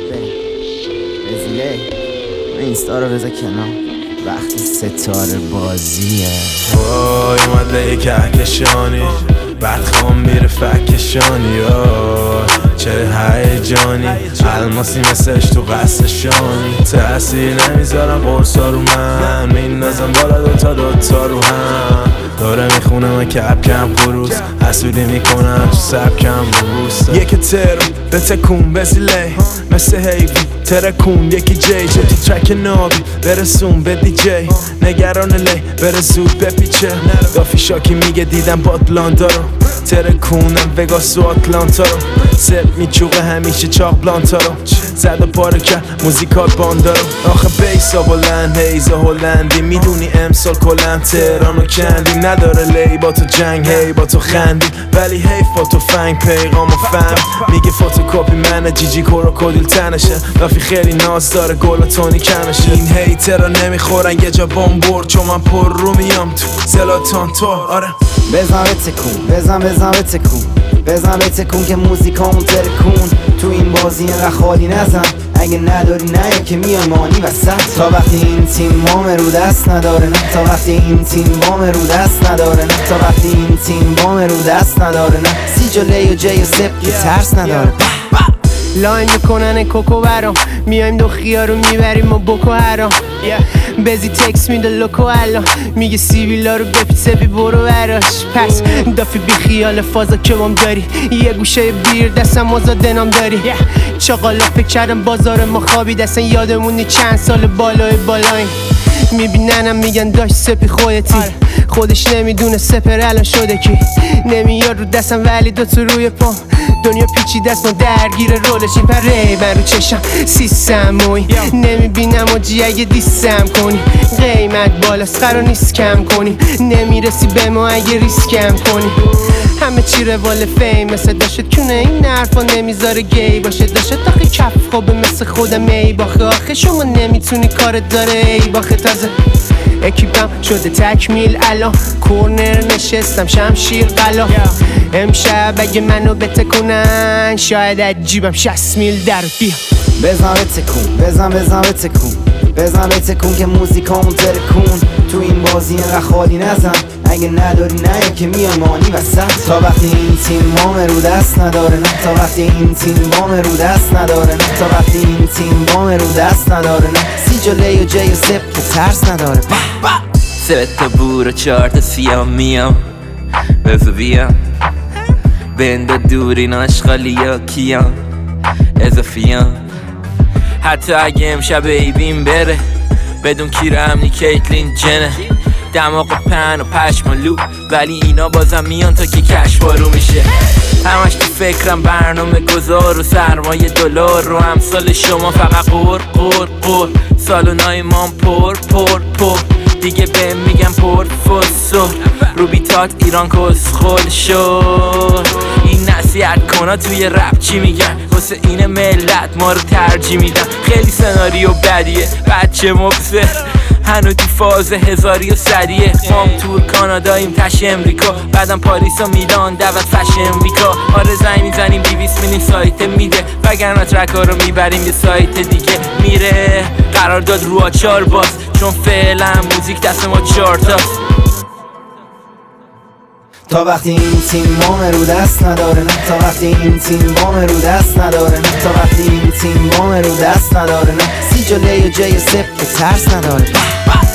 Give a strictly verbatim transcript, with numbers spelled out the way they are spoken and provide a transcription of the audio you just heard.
رزیله اینستا رو بذار کنار وقتی ستاره بازیه. وای اومده یک کهکشانی بعد خوام میره فکشانی. چه هیجانی الماسی مثلش تو قصشانی. تأثیر نمیذارم قرصا رو من میندازم بالا دوتا دوتا رو هم. داره میخونه من کپ کم خروس حسودی میکنم تو سبکم روستا. یکی ترم به تکون بزیله مثل هیوی ترکون یکی جی جی تو ترک نابی برسون به دی جی نگران لی بره زود بپیچه. دافی شاکی میگه دیدم باتلانتا رو ترکونم وگاس و آتلانتا رو سر میچوقه همیشه چاق بلانتا رو زد و پاره کرد موزیکال باندا رو. آخه بیسا بلند هیزا هلندی میدونی امسال کلن تهران و کندی نداره لی با تو جنگ هی با تو خندی ولی هی فوتو فنگ پیغام و فهم میگه فوتوکاپی منه جیجی کروکودیل تنشه. دافی خیلی ناز داره گل و تونی کمشه. این هیترا نمیخورن یه جا بامبور چون من پر رو میام تو زلاتان تو. آره بزن به تکون بزن بزن به تکون بزن به تکون که موزیکامون ترکون. تو این بازی اینقدر خالی نزن اگه نداری نه که میای مانی وسط. تا وقتی این تیم وام رو دست نداره نه تا وقتی این تیم وام رو دست نداره نه تا وقتی این تیم وام رو دست نداره نه سی جلی و جی و سپ که ترس نداره. لاین میکنن کوکو برام میایم دو خیار رو میبریم و بکو هرام بزی تکس میده لوکو الان میگه سیویلا رو بپی سپی برو براش. پس دافی بی خیال فازا که بام داری یه گوشه بیر دستم آزاده نام داری. چاقالا فکر کردم بازار ما خوابی دستن یادمونی چند سال بالای بالایم میبیننم میگن داشت سپی خودتی خودش نمیدونه سپر الان شده کی نمیاد رو دستم ولی دوتو روی پام دنیا پیچی دست ما درگیر رولشیم پره من رو چشم سیستم موی نمیبینم و جی اگه دیستم کنی قیمت بالاست قرار نیست کم کنی نمیرسی به ما اگه ریسکم کنی. همه چی روال فیم مثل داشت کونه این حرفا نمیذاره گی باشه داشت آخه کف خوبه مثل خودم ای باخه آخه شما نمیتونی کارت داره ای باخه تازه اکیپم شده تکمیل الان کورنر نشستم شمشیر قلا امشب اگه منو بتکونن شاید از جیبم شصت میل در بیا. بزن به تکون بزن بزن به تکون بزن به تکون که موزیکامون ترکون. تو این بازی اینقدر خالی نزن اگه نداری نه که میای مانی وسط. تا وقتی این تیم وام رو دست نداره نه تا وقتی این تیم وام رو دست نداره نه تا وقتی این تیم وام رو دست نداره نه سی جلی و جی و سپ که ترس نداره. سه تا بور و چهار تا سیام میام بزو بیام بنده دورین آشغالی یا کیام اضافیام. حتی اگه امشب ایبیم بره بدون کیر امنی کیتلین جنه دماغ پن و پشم و لو ولی اینا بازم میان تا که کش بارو میشه. همش تو فکرم برنامه گذار و سرمایه دلار رو امثال شما فقط قور قور قور سالونای مام پر پر پر دیگه بهم میگم پر فسور رو بیتات ایران کسخل شد. این نصیحت کنا توی رپ چی میگن واسه این ملت ما رو ترجیح میدن. خیلی سناریو بدیه بچه مبصر هنو تو فاز هزاری و صدیه. مام تور کاناداییم تش امریکا بعدم پاریس و میلان دعوت فشن ویکا. آره زنگ میزنیم دیویس میلین سایت میده وگرنه ترک ها رو میبریم یه سایت دیگه میره. قرار داد رو آچار باز چون فعلا موزیک دست ما چارتاست. تا وقتی این تیم وام رو دست نداره نه تا وقتی این تیم وام رو دست نداره نه تا وقتی این تیم وام رو دست نداره نه سی جلی و جی و سپ که ترس نداره.